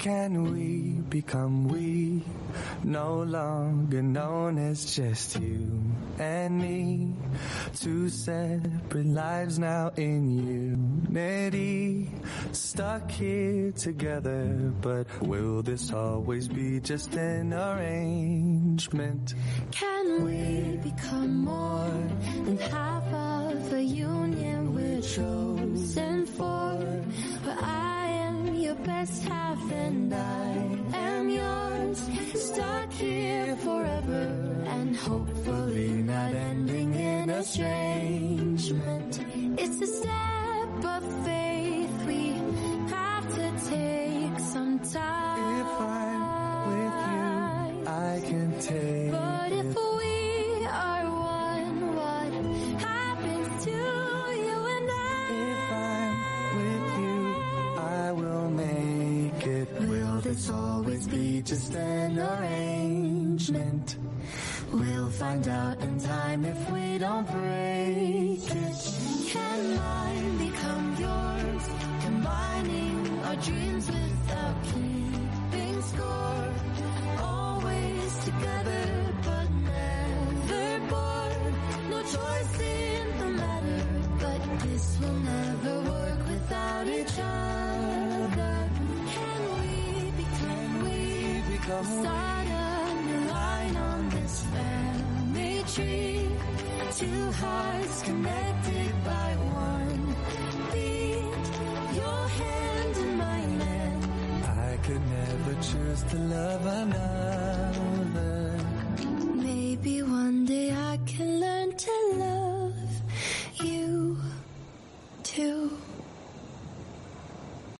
Can we become we? No longer known as just you and me. Two separate lives now in unity. Stuck here together, but will this always be just an arrangement? Can we become more than half of a union we're chosen for? Where I am your best half and I am yours. Stuck here forever and hopefully not ending in estrangement. It's a step of faith we have to take sometime. If I'm with you, I can take But if we are one, what happens to you and I? If I'm with you, I will make it. Will this always be just an arrangement? We'll find out in time if we don't break it. Can mine become yours? Combining our dreams without keeping score. Always together but never bored. No choice in the matter, but this will never work without each other. Can we Become start a new line on this family tree? Two hearts connected by one beat. Your hand in mine and I could never choose to love another. maybe one day I can learn to love